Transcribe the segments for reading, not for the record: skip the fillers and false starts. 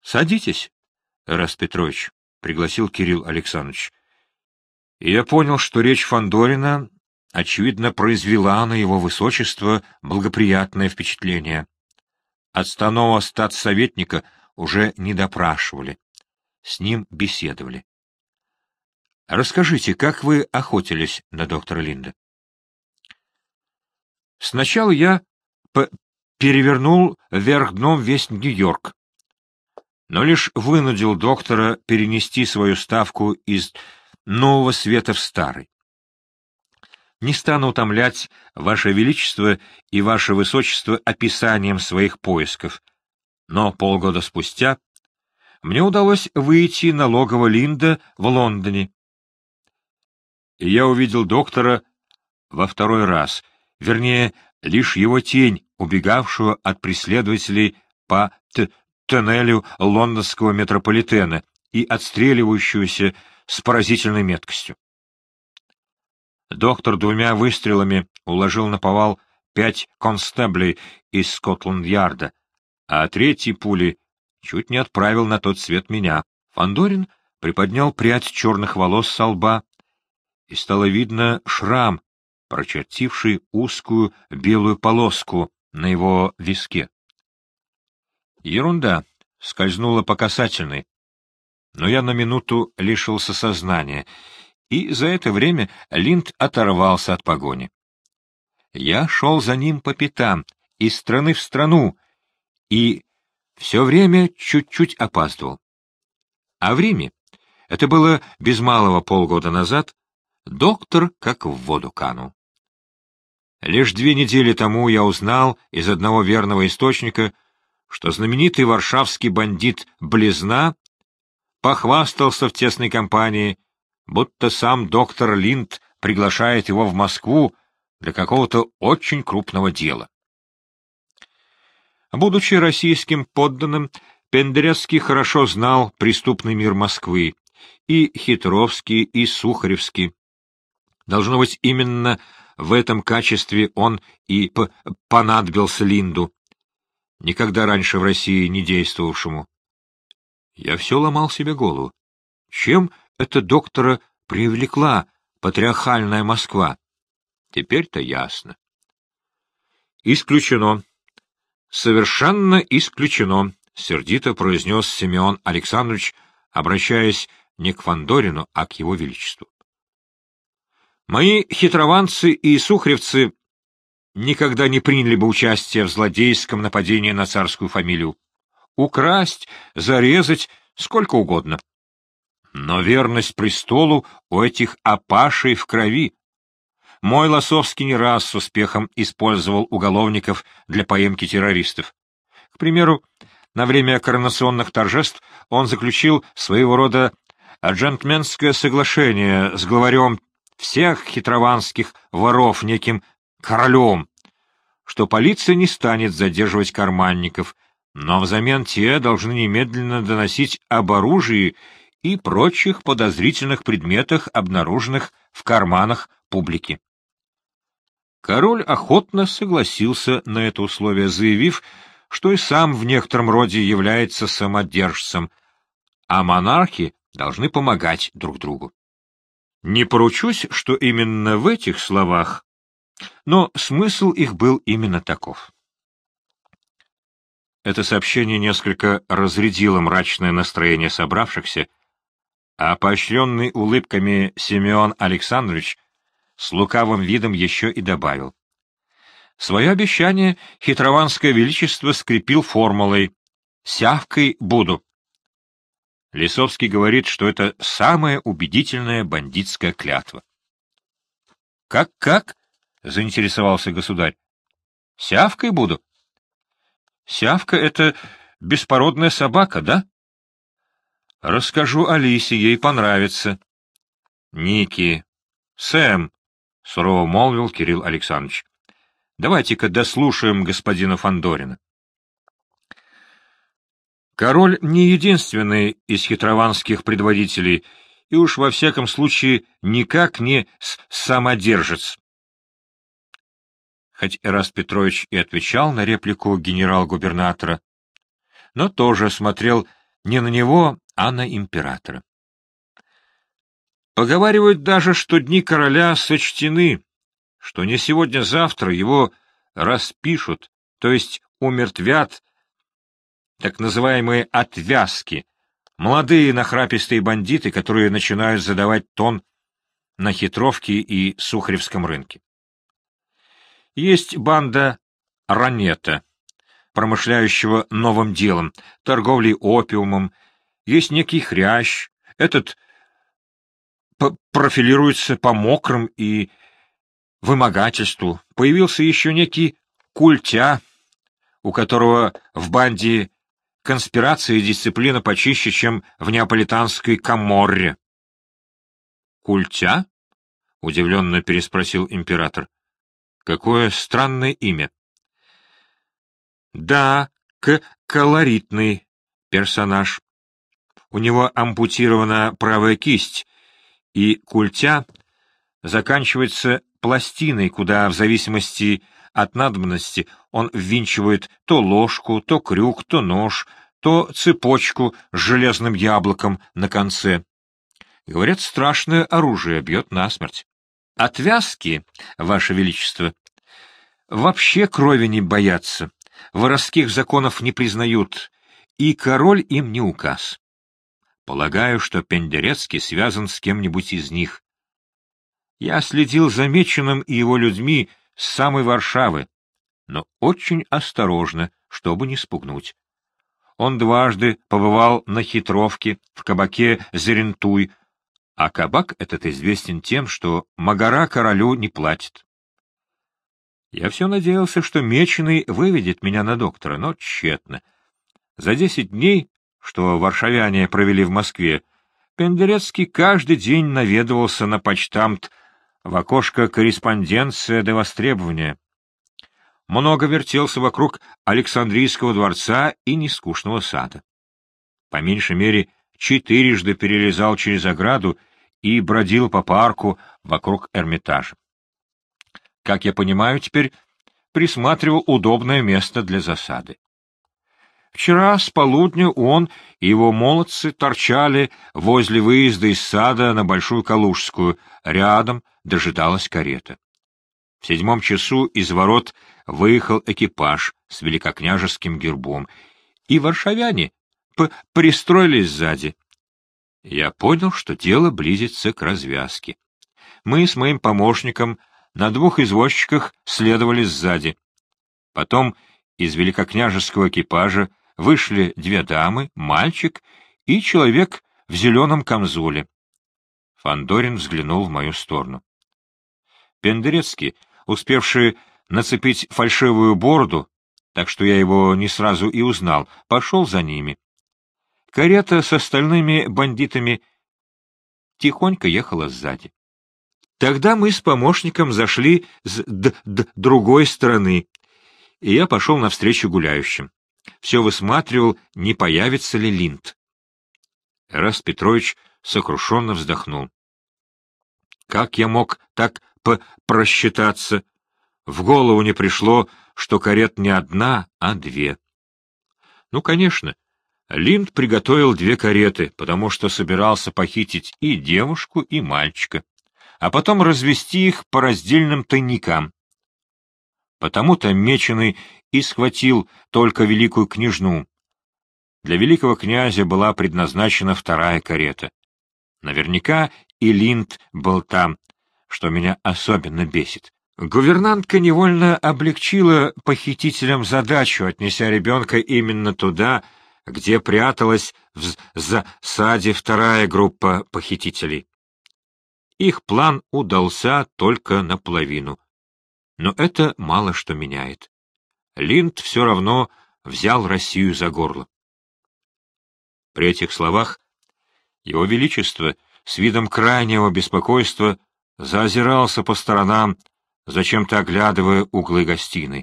Садитесь, Эраст Петрович, — пригласил Кирилл Александрович. И я понял, что речь Фандорина, очевидно, произвела на его высочество благоприятное впечатление. Отставного статсоветника уже не допрашивали, с ним беседовали. — Расскажите, как вы охотились на доктора Линда? — Сначала я перевернул вверх дном весь Нью-Йорк, но лишь вынудил доктора перенести свою ставку из нового света в старый. Не стану утомлять Ваше Величество и Ваше Высочество описанием своих поисков, но полгода спустя мне удалось выйти на логово Линда в Лондоне. И я увидел доктора во второй раз, вернее, лишь его тень, убегавшую от преследователей по тоннелю лондонского метрополитена и отстреливающуюся с поразительной меткостью. Доктор двумя выстрелами уложил наповал 5 констеблей из Скотланд-Ярда, а третьей пулей чуть не отправил на тот свет меня. Фандорин приподнял прядь черных волос со лба, и стало видно шрам, прочертивший узкую белую полоску на его виске. Ерунда, скользнула по касательной, но я на минуту лишился сознания, и за это время Линд оторвался от погони. Я шел за ним по пятам, из страны в страну, и все время чуть-чуть опаздывал. А в Риме, это было без малого полгода назад, доктор как в воду канул. Лишь 2 недели тому я узнал из одного верного источника, что знаменитый варшавский бандит Близна похвастался в тесной компании, будто сам доктор Линд приглашает его в Москву для какого-то очень крупного дела. Будучи российским подданным, Пендрецкий хорошо знал преступный мир Москвы, и Хитровский, и Сухаревский. Должно быть, именно в этом качестве он и понадобился Линду, никогда раньше в России не действовавшему. Я все ломал себе голову. Чем это доктора привлекла патриархальная Москва? Теперь-то ясно. Исключено. Совершенно исключено, сердито произнес Семен Александрович, обращаясь не к Фандорину, а к его величеству. Мои хитрованцы и сухаревцы никогда не приняли бы участие в злодейском нападении на царскую фамилию. Украсть, зарезать, сколько угодно. Но верность престолу у этих апашей в крови. Мой Лосовский не раз с успехом использовал уголовников для поимки террористов. К примеру, на время коронационных торжеств он заключил своего рода джентльменское соглашение с главарем всех хитрованских воров, неким королем, что полиция не станет задерживать карманников, но взамен те должны немедленно доносить об оружии и прочих подозрительных предметах, обнаруженных в карманах публики. Король охотно согласился на это условие, заявив, что и сам в некотором роде является самодержцем, а монархи должны помогать друг другу. Не поручусь, что именно в этих словах, но смысл их был именно таков. Это сообщение несколько разрядило мрачное настроение собравшихся, а поощренный улыбками Семен Александрович с лукавым видом еще и добавил. Свое обещание хитрованское величество скрепил формулой «сявкой буду». Лисовский говорит, что это самая убедительная бандитская клятва. «Как?» — заинтересовался государь. «Сявкой буду?» «Сявка — это беспородная собака, да?» «Расскажу Алисе, ей понравится». «Ники, Сэм», — сурово молвил Кирилл Александрович, — «давайте-ка дослушаем господина Фандорина». Король не единственный из хитрованских предводителей, и уж во всяком случае никак не самодержец. Хоть Эраст Петрович и отвечал на реплику генерал-губернатора, но тоже смотрел не на него, а на императора. Поговаривают даже, что дни короля сочтены, что не сегодня-завтра его распишут, то есть умертвят так называемые отвязки, молодые нахрапистые бандиты, которые начинают задавать тон на Хитровке и Сухаревском рынке. Есть банда Ранета, промышляющего новым делом, торговлей опиумом, есть некий Хрящ, этот профилируется по мокрым и вымогательству, появился еще некий Культя, у которого в банде конспирация и дисциплина почище, чем в неаполитанской Каморре. «Культя?» — удивленно переспросил император. «Какое странное имя!» «Да, колоритный персонаж. У него ампутирована правая кисть, и Культя заканчивается пластиной, куда, в зависимости от надобности, он ввинчивает то ложку, то крюк, то нож, то цепочку с железным яблоком на конце. Говорят, страшное оружие, бьет насмерть. Отвязки, Ваше Величество, вообще крови не боятся, воровских законов не признают, и король им не указ. Полагаю, что Пендерецкий связан с кем-нибудь из них. Я следил за Меченым и его людьми с самой Варшавы, но очень осторожно, чтобы не спугнуть. Он дважды побывал на Хитровке, в кабаке Зерентуй, а кабак этот известен тем, что магара королю не платит. Я все надеялся, что Меченый выведет меня на доктора, но тщетно. За 10 дней, что варшавяне провели в Москве, Пендерецкий каждый день наведывался на почтамт в окошко корреспонденция до востребования. Много вертелся вокруг Александрийского дворца и нескучного сада. По меньшей мере 4 перелезал через ограду и бродил по парку вокруг Эрмитажа. Как я понимаю, теперь присматривал удобное место для засады. Вчера с полудня он и его молодцы торчали возле выезда из сада на Большую Калужскую, рядом дожидалась карета. В 7 часу из ворот выехал экипаж с великокняжеским гербом, и варшавяне пристроились сзади. Я понял, что дело близится к развязке. Мы с моим помощником на 2 извозчиках следовали сзади. Потом из великокняжеского экипажа вышли 2 дамы, мальчик и человек в зеленом камзоле. Фандорин взглянул в мою сторону. Пендерецкий, успевший нацепить фальшивую бороду, так что я его не сразу и узнал, пошел за ними. Карета с остальными бандитами тихонько ехала сзади. Тогда мы с помощником зашли с другой стороны, и я пошел навстречу гуляющим. Все высматривал, не появится ли Линд. Эраст Петрович сокрушенно вздохнул. Как я мог так просчитаться? В голову не пришло, что карет не 1, а 2. Ну, конечно, Линд приготовил 2 кареты, потому что собирался похитить и девушку, и мальчика, а потом развести их по раздельным тайникам. Потому-то Меченый и схватил только великую княжну. Для великого князя была предназначена 2 карета. Наверняка и Линд был там, что меня особенно бесит. Гувернантка невольно облегчила похитителям задачу, отнеся ребенка именно туда, где пряталась в засаде 2 группа похитителей. Их план удался только наполовину. Но это мало что меняет. Линд все равно взял Россию за горло. При этих словах Его Величество с видом крайнего беспокойства заозирался по сторонам, зачем-то оглядывая углы гостиной.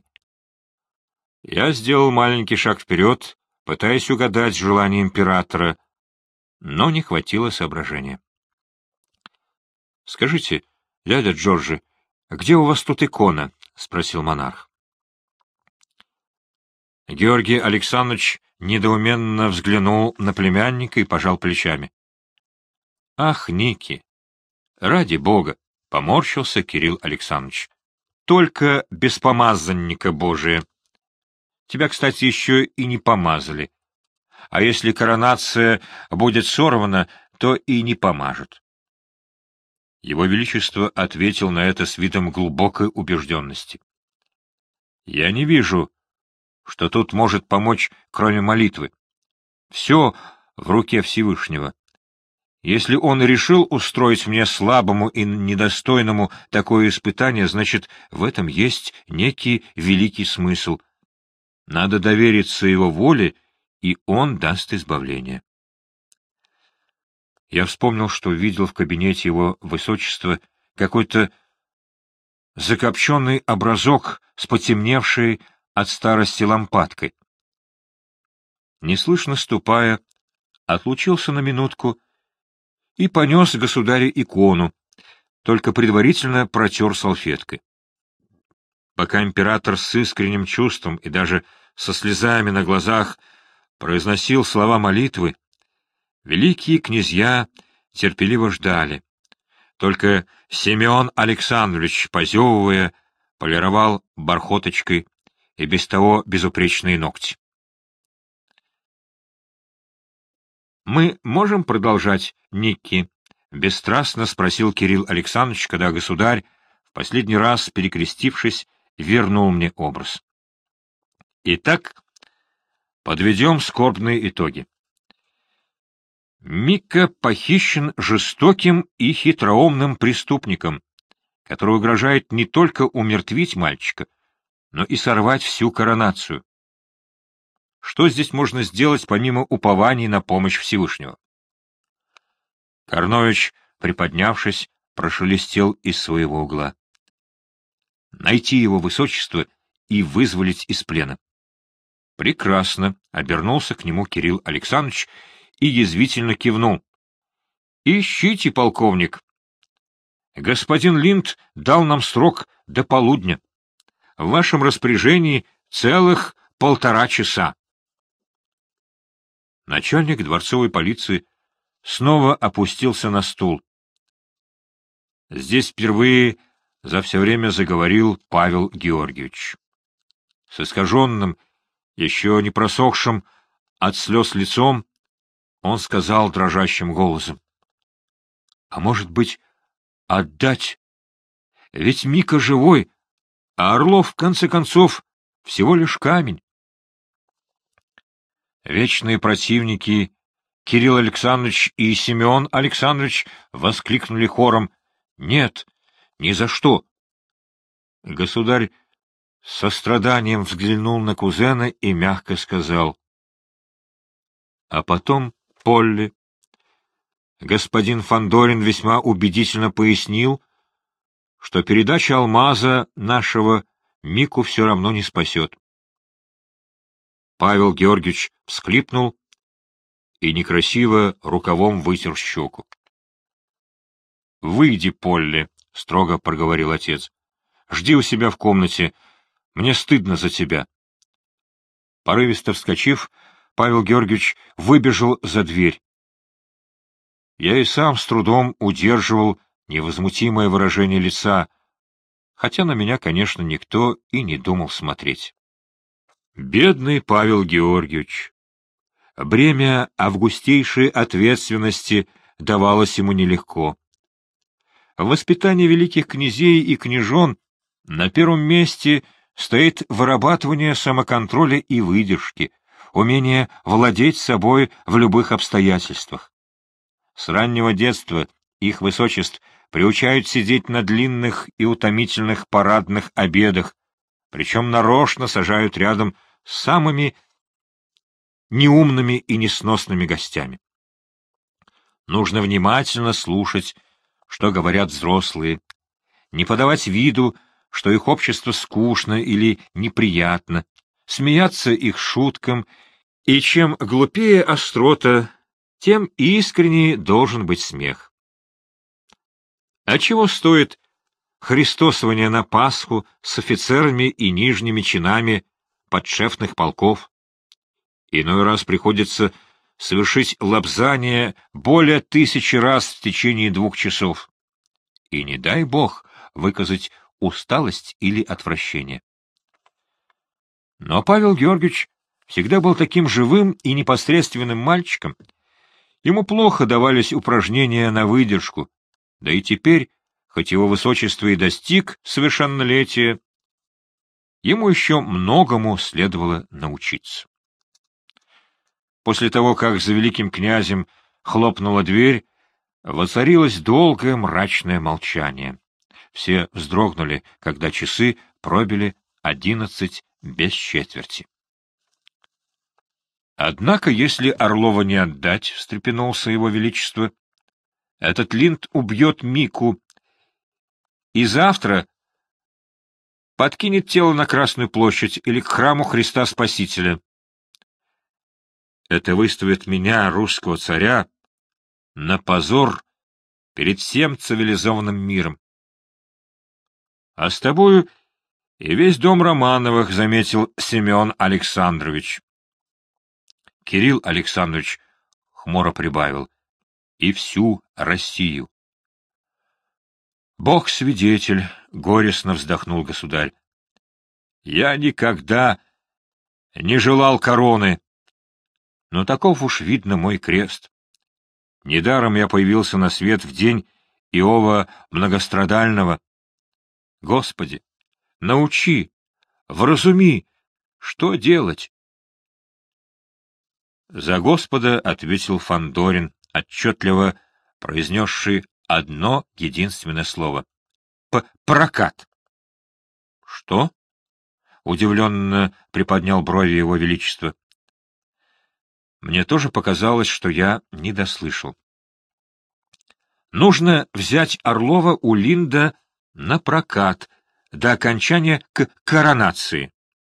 Я сделал маленький шаг вперед, пытаясь угадать желание императора, но не хватило соображения. — Скажите, дядя Джорджи, где у вас тут икона? — спросил монарх. Георгий Александрович недоуменно взглянул на племянника и пожал плечами. — Ах, Ники! Ради бога! — поморщился Кирилл Александрович. — Только без помазанника Божия. Тебя, кстати, еще и не помазали. А если коронация будет сорвана, то и не помажут. Его Величество ответил на это с видом глубокой убежденности. — Я не вижу, что тут может помочь, кроме молитвы. Все в руке Всевышнего. Если он решил устроить мне слабому и недостойному такое испытание, значит, в этом есть некий великий смысл. Надо довериться его воле, и он даст избавление. Я вспомнил, что видел в кабинете его высочества какой-то закопченный образок с потемневшей от старости лампадкой. Неслышно ступая, отлучился на минутку и понес государю икону, только предварительно протер салфеткой. Пока император с искренним чувством и даже со слезами на глазах произносил слова молитвы, великие князья терпеливо ждали. Только Семен Александрович, позевывая, полировал бархоточкой и без того безупречные ногти. «Мы можем продолжать, Никки?» — бесстрастно спросил Кирилл Александрович, когда государь, в последний раз перекрестившись, вернул мне образ. Итак, подведем скорбные итоги. Мика похищен жестоким и хитроумным преступником, который угрожает не только умертвить мальчика, но и сорвать всю коронацию. Что здесь можно сделать, помимо упований на помощь Всевышнего? Корнович, приподнявшись, прошелестел из своего угла. Найти его высочество и вызволить из плена. Прекрасно, — обернулся к нему Кирилл Александрович и язвительно кивнул. Ищите, полковник. Господин Линд дал нам срок до полудня. В вашем распоряжении целых 1,5 часа. Начальник дворцовой полиции снова опустился на стул. Здесь впервые за все время заговорил Павел Георгиевич. С искаженным, еще не просохшим от слез лицом, он сказал дрожащим голосом. — А может быть, отдать? Ведь Мика живой, а Орлов, в конце концов, всего лишь камень. Вечные противники Кирилл Александрович и Семен Александрович воскликнули хором: «Нет, ни за что!» Государь с состраданием взглянул на кузена и мягко сказал: «А потом Полли. Господин Фандорин весьма убедительно пояснил, что передача алмаза нашего Мику все равно не спасет». Павел Георгиевич всхлипнул и некрасиво рукавом вытер щеку. — Выйди, Полли, — строго проговорил отец. — Жди у себя в комнате. Мне стыдно за тебя. Порывисто вскочив, Павел Георгиевич выбежал за дверь. Я и сам с трудом удерживал невозмутимое выражение лица, хотя на меня, конечно, никто и не думал смотреть. Бедный Павел Георгиевич! Бремя августейшей ответственности давалось ему нелегко. В воспитании великих князей и княжон на первом месте стоит вырабатывание самоконтроля и выдержки, умение владеть собой в любых обстоятельствах. С раннего детства их высочеств приучают сидеть на длинных и утомительных парадных обедах, причем нарочно сажают рядом с самыми неумными и несносными гостями. Нужно внимательно слушать, что говорят взрослые, не подавать виду, что их общество скучно или неприятно, смеяться их шуткам, и чем глупее острота, тем искреннее должен быть смех. А чего стоит христосование на Пасху с офицерами и нижними чинами подшефных полков? Иной раз приходится совершить лобзание более 1000 раз в течение 2 часов. И не дай бог выказать усталость или отвращение. Но Павел Георгиевич всегда был таким живым и непосредственным мальчиком. Ему плохо давались упражнения на выдержку, да и теперь, хоть его высочество и достиг совершеннолетия, ему еще многому следовало научиться. После того, как за великим князем хлопнула дверь, воцарилось долгое мрачное молчание. Все вздрогнули, когда часы пробили 11 без четверти. Однако, если Орлова не отдать, — встрепенулся его величество, — этот Линд убьет Мику и завтра подкинет тело на Красную площадь или к храму Христа Спасителя. Это выставит меня, русского царя, на позор перед всем цивилизованным миром. А с тобою и весь дом Романовых, — заметил Семен Александрович. Кирилл Александрович хмуро прибавил: и всю Россию. Бог свидетель, — горестно вздохнул государь. Я никогда не желал короны, но таков уж, видно, мой крест. Недаром я появился на свет в день Иова многострадального. Господи, научи, вразуми, что делать? За Господа ответил Фандорин, отчетливо произнесший одно единственное слово — прокат. — Что? — удивленно приподнял брови его величество. Мне тоже показалось, что я не дослышал. Нужно взять Орлова у Линда на прокат до окончания коронации.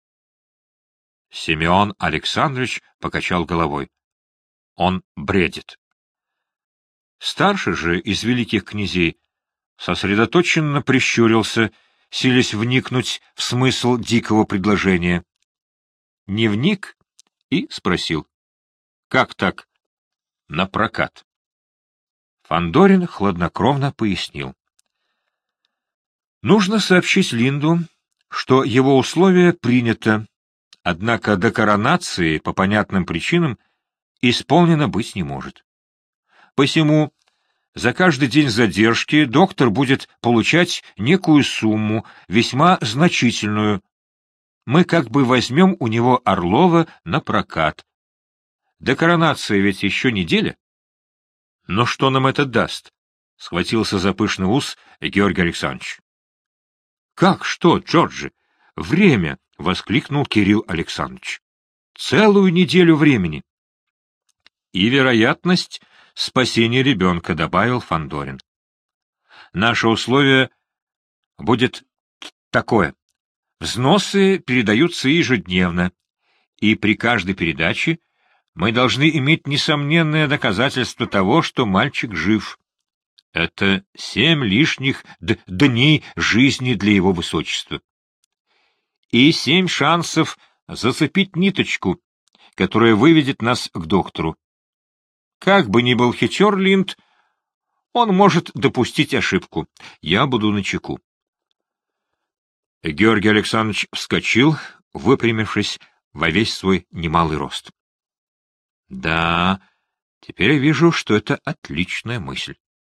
Семен Александрович покачал головой. Он бредит. Старший же из великих князей сосредоточенно прищурился, силясь вникнуть в смысл дикого предложения. Не вник и спросил: как так на прокат? Фандорин хладнокровно пояснил: нужно сообщить Линду, что его условие принято, однако до коронации по понятным причинам исполнено быть не может. Посему за каждый день задержки доктор будет получать некую сумму, весьма значительную. Мы как бы возьмем у него Орлова на прокат. До коронации ведь еще неделя. Но что нам это даст? — схватился за пышный ус Георгий Александрович. — Как что, Джорджи? Время! — воскликнул Кирилл Александрович. — Целую неделю времени. — И вероятность спасения ребенка, — добавил Фандорин. — Наше условие будет такое. Взносы передаются ежедневно, и при каждой передаче мы должны иметь несомненное доказательство того, что мальчик жив. Это 7 лишних дней жизни для его высочества. И 7 шансов зацепить ниточку, которая выведет нас к доктору. Как бы ни был хитер Линд, он может допустить ошибку. Я буду начеку. Георгий Александрович вскочил, выпрямившись во весь свой немалый рост. Да, теперь я вижу, что это отличная мысль.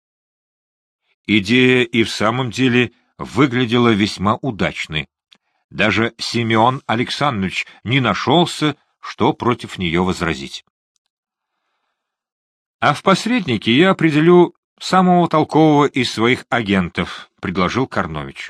Идея и в самом деле выглядела весьма удачной. Даже Семен Александрович не нашелся, что против нее возразить. А в посреднике я определю самого толкового из своих агентов, — предложил Карнович.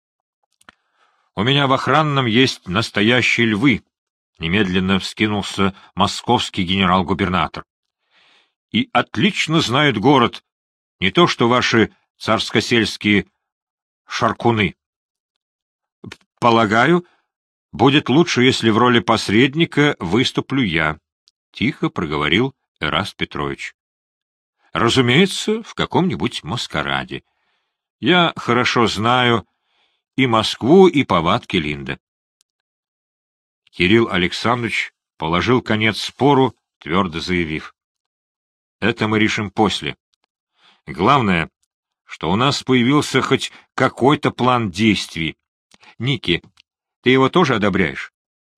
У меня в охранном есть настоящие львы, — немедленно вскинулся московский генерал-губернатор. И отлично знают город, не то что ваши царскосельские шаркуны. Полагаю, будет лучше, если в роли посредника выступлю я, — тихо проговорил Эраст Петрович. Разумеется, в каком-нибудь маскараде. Я хорошо знаю и Москву, и повадки Линда. Кирилл Александрович положил конец спору, твердо заявив: «Это мы решим после. Главное, что у нас появился хоть какой-то план действий. Ники, ты его тоже одобряешь?»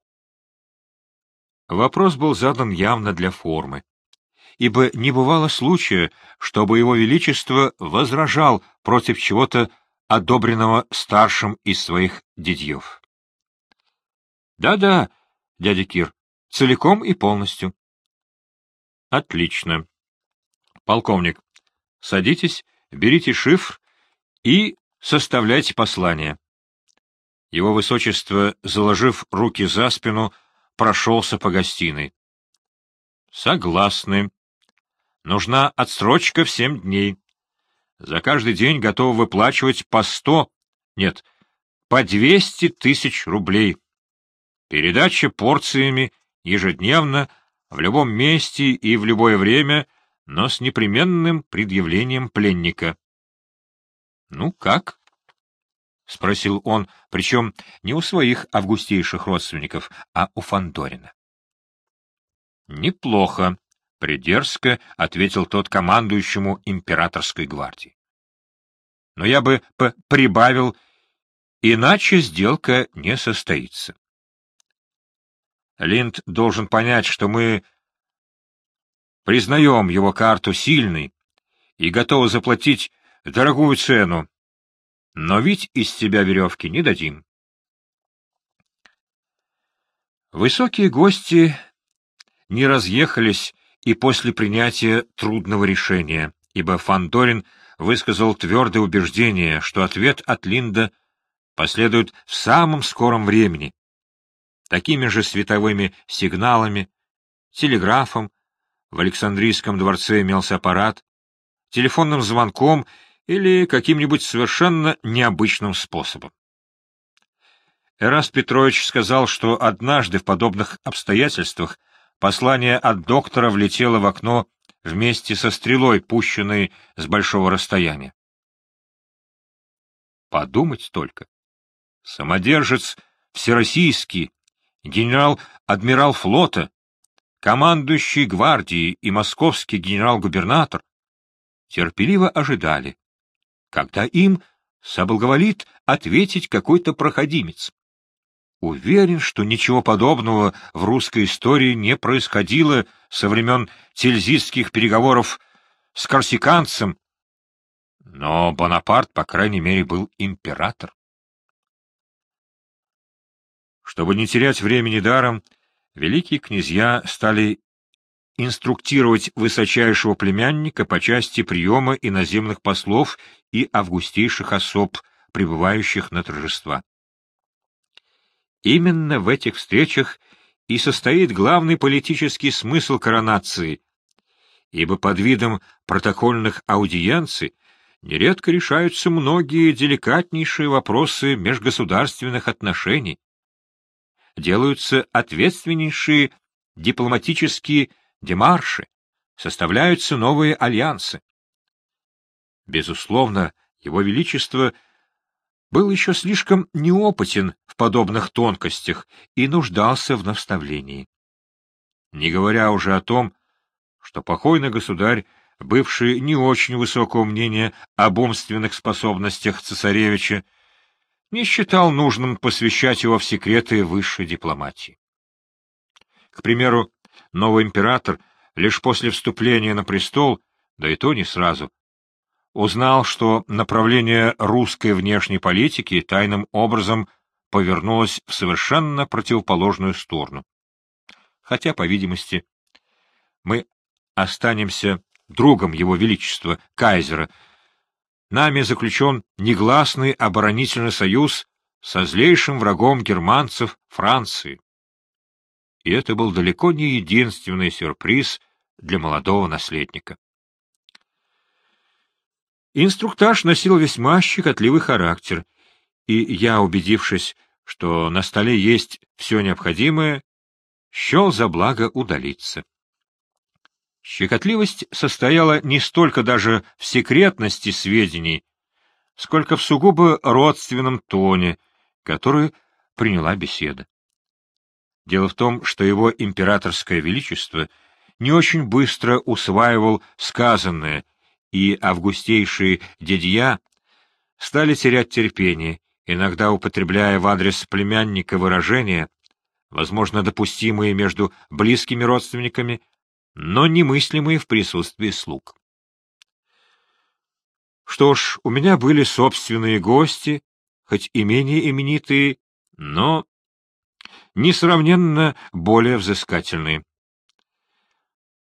Вопрос был задан явно для формы, ибо не бывало случая, чтобы его величество возражал против чего-то, одобренного старшим из своих дядьев. «Да-да, дядя Кир, целиком и полностью». «Отлично. Полковник, садитесь, берите шифр и составляйте послание». Его высочество, заложив руки за спину, прошелся по гостиной. «Согласны. Нужна отсрочка в 7 дней. За каждый день готовы выплачивать по 100, нет, по 200 тысяч рублей. Передача порциями ежедневно, в любом месте и в любое время, но с непременным предъявлением пленника». «Ну как?» — спросил он, причем не у своих августейших родственников, а у Фандорина. «Неплохо», — придерзко ответил тот командующему императорской гвардией. «Но я бы прибавил, иначе сделка не состоится. Линд должен понять, что мы признаем его карту сильной и готовы заплатить дорогую цену, но ведь из тебя веревки не дадим». Высокие гости не разъехались и после принятия трудного решения, ибо Фандорин высказал твердое убеждение, что ответ от Линда последует в самом скором времени, такими же световыми сигналами, телеграфом, в Александрийском дворце имелся аппарат, телефонным звонком или каким-нибудь совершенно необычным способом. Эраст Петрович сказал, что однажды в подобных обстоятельствах послание от доктора влетело в окно вместе со стрелой, пущенной с большого расстояния. Подумать только. Самодержец всероссийский, генерал-адмирал флота, командующий гвардией и московский генерал-губернатор терпеливо ожидали, когда им соблаговолит ответить какой-то проходимец. Уверен, что ничего подобного в русской истории не происходило со времен тильзитских переговоров с корсиканцем, но Бонапарт, по крайней мере, был император. Чтобы не терять времени даром, великие князья стали инструктировать высочайшего племянника по части приема иноземных послов и августейших особ, прибывающих на торжества. Именно в этих встречах и состоит главный политический смысл коронации, ибо под видом протокольных аудиенций нередко решаются многие деликатнейшие вопросы межгосударственных отношений, делаются ответственнейшие дипломатические демарши, составляются новые альянсы. Безусловно, Его Величество был еще слишком неопытен в подобных тонкостях и нуждался в наставлении. Не говоря уже о том, что покойный государь, бывший не очень высокого мнения об умственных способностях цесаревича, не считал нужным посвящать его в секреты высшей дипломатии. К примеру, новый император лишь после вступления на престол, да и то не сразу, узнал, что направление русской внешней политики тайным образом повернулось в совершенно противоположную сторону. Хотя, по видимости, мы останемся другом Его Величества, кайзера, нами заключен негласный оборонительный союз со злейшим врагом германцев Франции. И это был далеко не единственный сюрприз для молодого наследника. Инструктаж носил весьма щекотливый характер, и я, убедившись, что на столе есть все необходимое, счел за благо удалиться. Щекотливость состояла не столько даже в секретности сведений, сколько в сугубо родственном тоне, который приняла беседа. Дело в том, что его императорское величество не очень быстро усваивал сказанное, и августейшие дядья стали терять терпение, иногда употребляя в адрес племянника выражения, возможно, допустимые между близкими родственниками, но немыслимые в присутствии слуг. Что ж, у меня были собственные гости, хоть и менее именитые, но несравненно более взыскательные.